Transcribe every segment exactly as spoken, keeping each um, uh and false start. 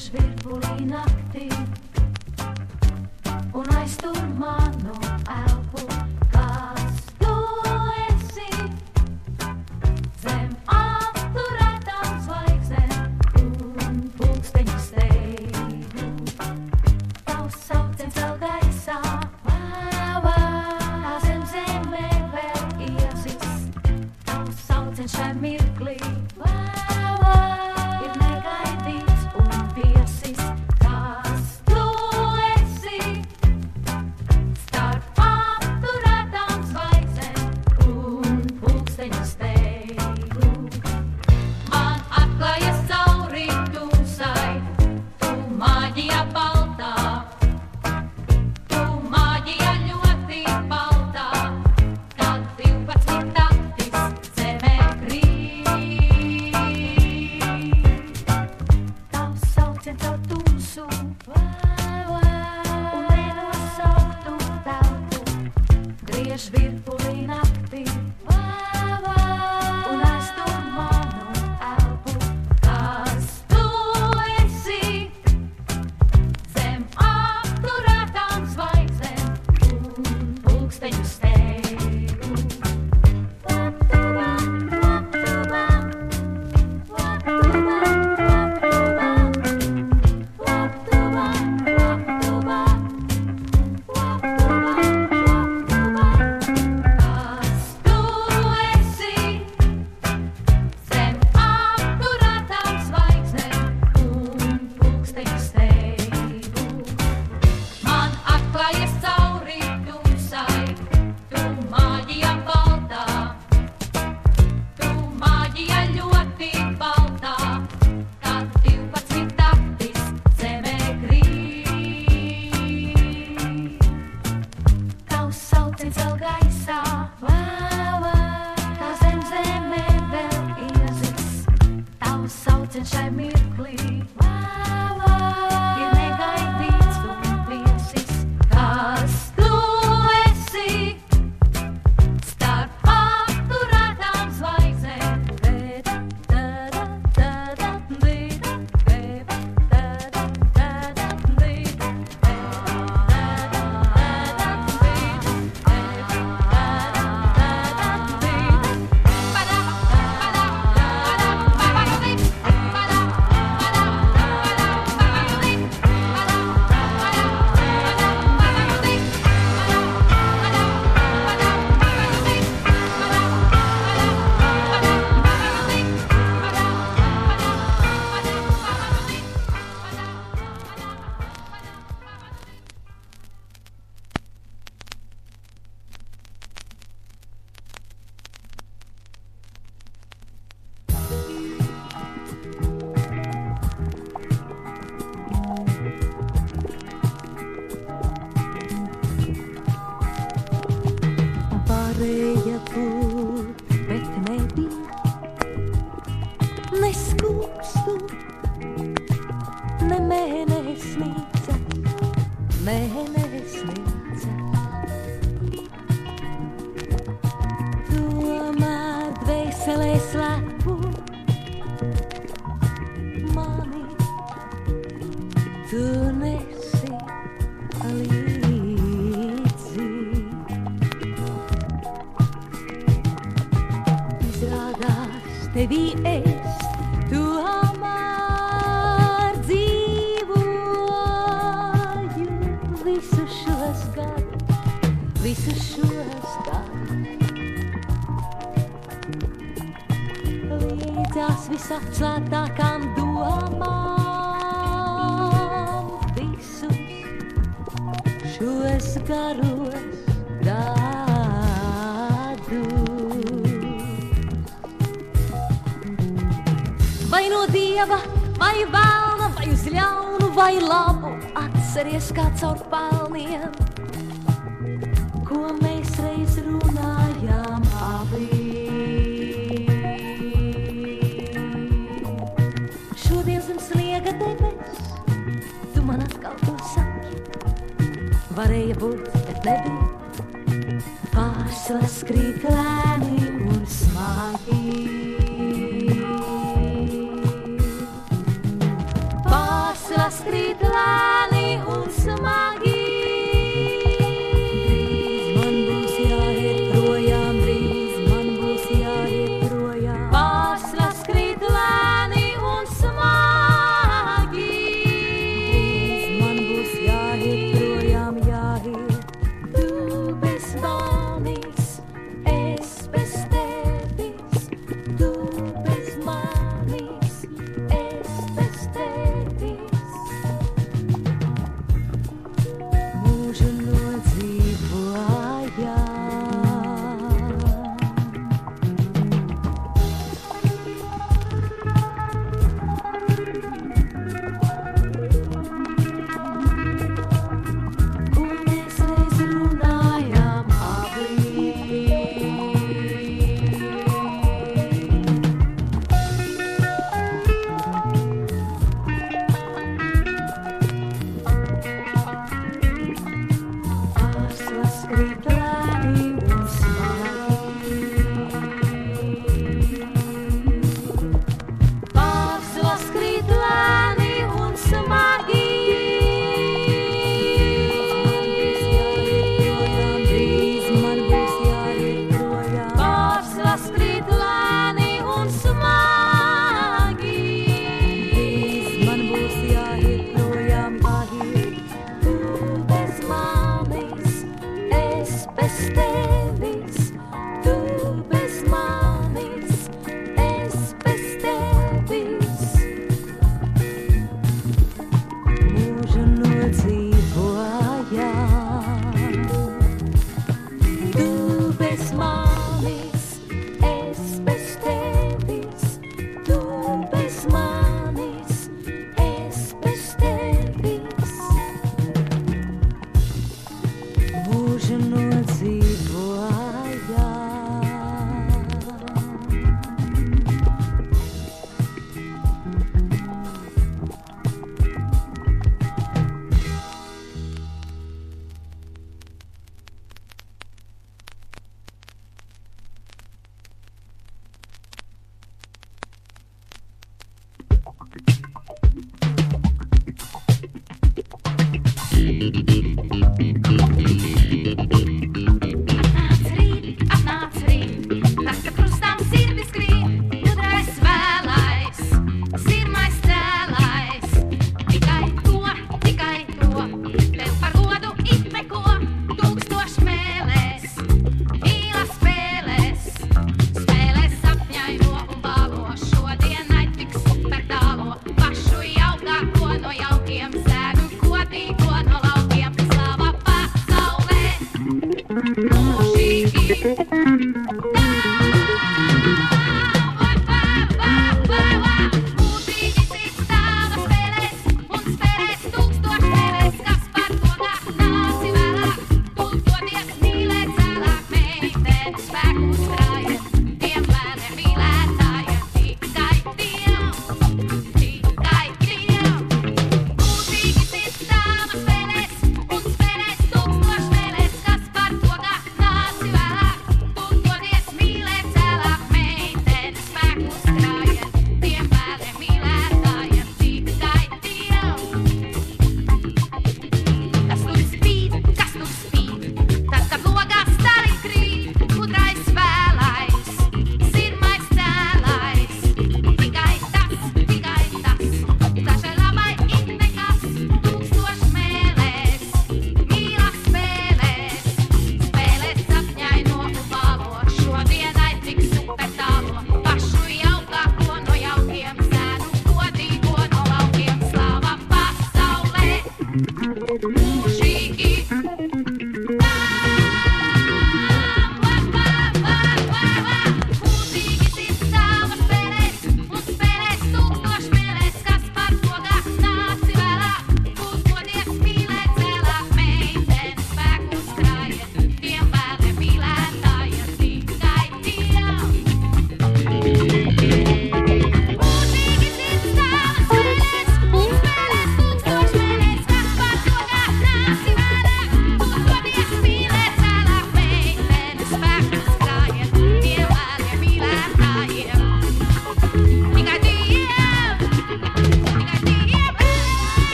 griež virpulī naktī un aiztur manu elpu. Kas tu esi? Zem apturētām zvaigznēm un pulksteņu steigu. Tavs sauciens vēl gaisā, kā zem zemē vēl iesis. Tavs sauciens šai mirklī ir negaidīts un viesis. Kas tu esi? Starp apturētām zvaigznēm un pulksteņu steigu. Man atklājas cauri tumsai, tu maģija baltā. Tu maģija ļoti baltā, kad divpadsmit naktis zemē krīt. Tavs sauciens caur tumsu un nenosauktu telpu griež virpulī naktī un aiztur manu elpu. Kas tu esi? Zem apturētām zvaigznēm un pulksteņu steigu. Kas tu esi? Zem apturētām zvaigznēm un pulksteņu steigu. Man atklājas cauri tumsai, tu maģija baltā. Tu maģija ļoti baltā, kad divpadsmit naktis zemē krīt. Tavs sauciens vēl gaisā, kā zem zemē vēl iezis. Tavs sauciens šai mirklī ir negaidīts un viesis. Kas tu esi? Starp apturētām zvaigznēm. Varēja būt, bet nebija. Ne skūpstu, ne mēnesnīca, mēnesnīca. Tomēr dvēselē slēpu mani, tu nesi līdzi. Izrādās tevī es tomēr dzīvoju visus šos gadus, visus šos gadus. Līdzās visapslētākām domām visus šos garos gadus. Vai no dieva, vai velna, vai uz ļaunu, vai labu, atceries kā caur pelniem, ko mēs reiz runājām abi. Šodien zem sniega debes, tu man atkal to saki. Varēja būt, bet nebija. Pārslas krīt lēni un smagi. Pārslas Pašu jaukā, ko no jaukiem sēnu, ko tī, ko no laukiem.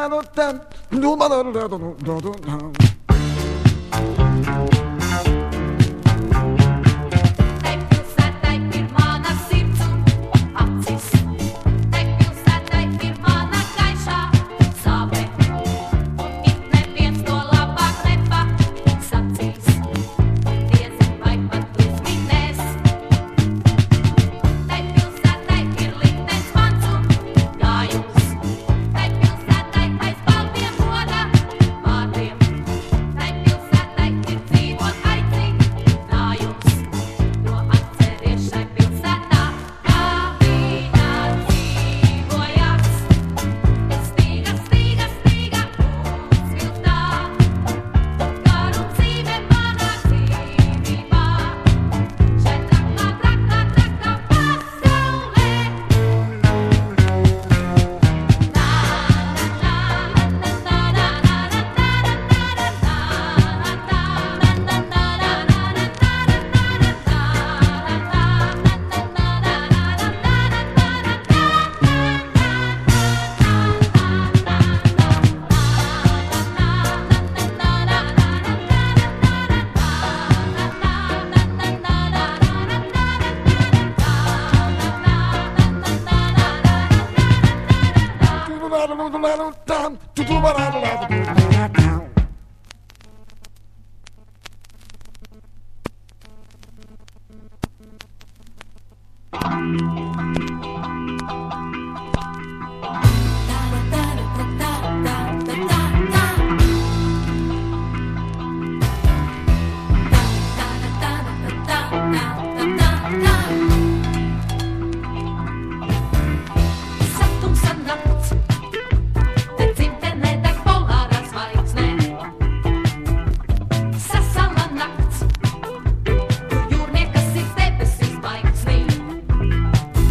Jūrniekas ir debesis, baigts ne.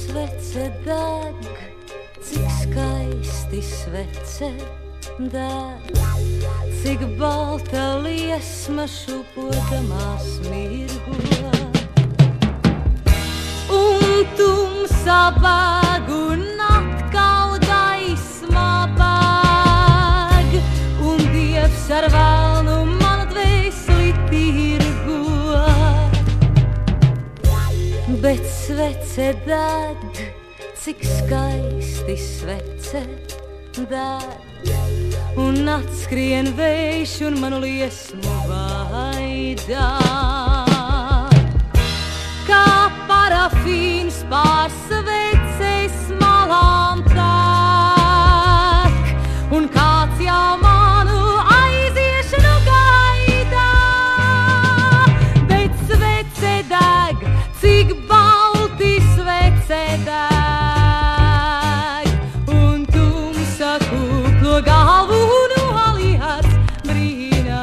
svece deg, cik skaisti svece deg, cik balta liesma šūpodamās mirgo. Un tumsa bēg un atkal gaisma bēg, un Dievs ar velnu manu dvēseli tirgo. Bet svece deg, cik skaisti svece deg, un atskrien vējš un manu liesmu vaidā. Kā parafīns pār svecēs malām tek, un kāds jau manu aiziešanu gaidā. Bet svece deg, cik balti svece deg, un tumsa kūplo galvu noliec brīnā.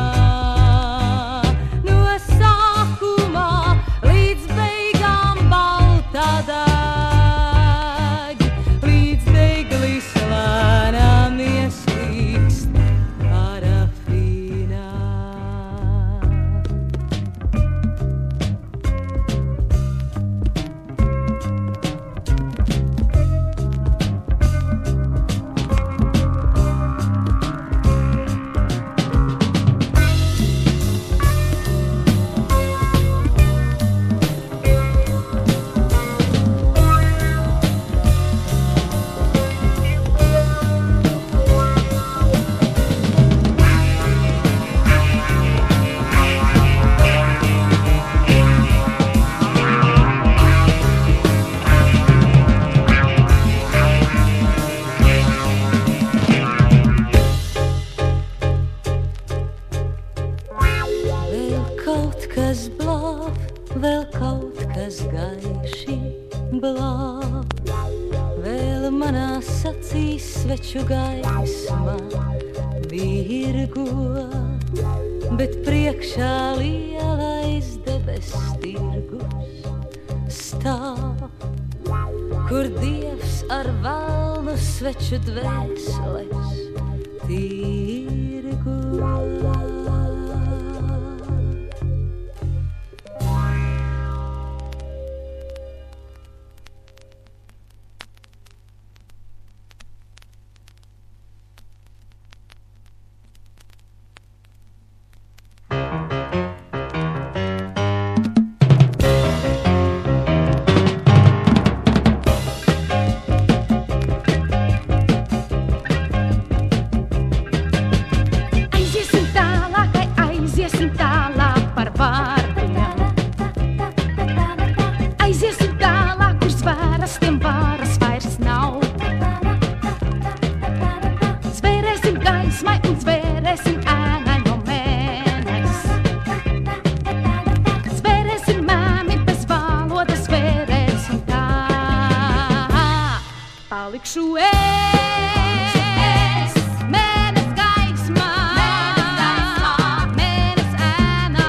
No sākuma līdz beigām balta deg, līdz deglis lēnām ieslīkst parafīnā. Vēl kaut kas blāv, vēl kaut kas gaiši blāv, vēl manās acīs sveču gaisma virgo, bet priekšā lielais debes tirgus stāv, kur Dievs ar velnu sveču dvēseles tirgo. Aiziesim tālāk, ai aiziesim tālāk par vārdiem. Aiziesim tālāk, kur zvērastiem vāras vairs nav. Zvērēsim gaismai un zvērēsim ēnai no mēnes. Zvērēsim mēmi bez valodas, zvērēsim tā. Palikšu es, mēnes gaismā, mēnes ēnā,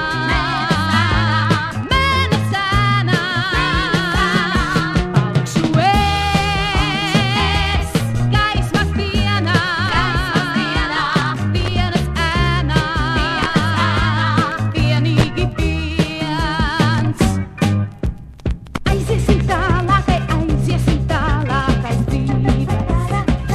mēnes ēnā. Palikšu es, gaismas dienā, dienas ēnā, vienīgi viens. Aiziesim tālāk, ai aiziesim tālāk aiz dzīves.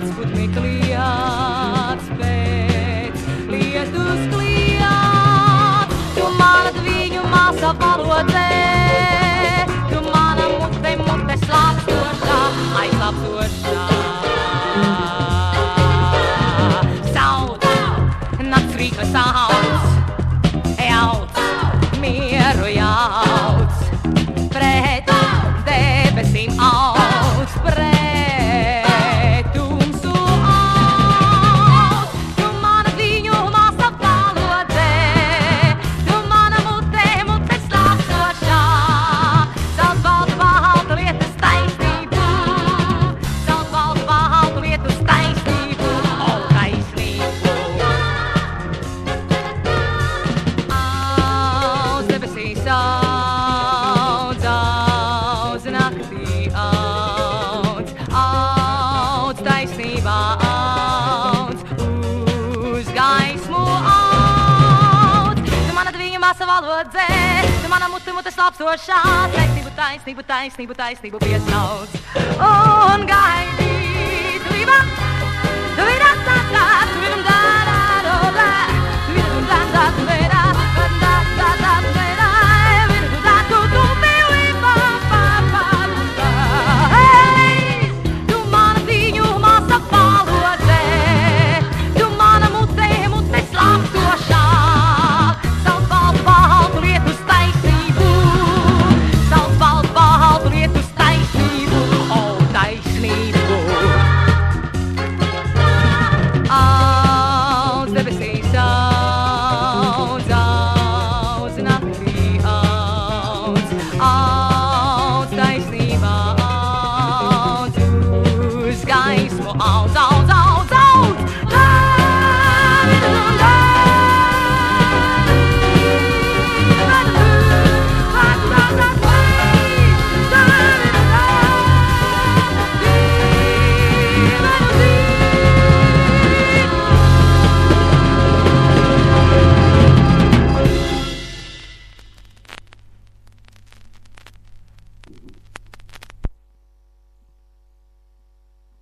kliedz, putni kliedz, pēc lietus kliedz. Tu mana dviņu māsa valodē, tu mana mute, mute slāpstošā, aizslāpstošā. Sauc, nakts rīkle sauc, jauc, mieru jauc, pret debesīm auc, pret tumsu auc. Tu mana dviņu māsa valodē, tu mana mute, mute slāpstošā. Sauc baltu, baltu lietus taisnību, sauc baltu, baltu lietus taisnību, o taisnību. Auc debesīs auc, auc naktī auc, auc taisnībā auc, uz gaismu auc. Tu mana dviņu māsa valodē, tu mana mute, mute slāpstošā, taisnību, taisnību, taisnību, taisnību piesauc. Un gaidīt, gribam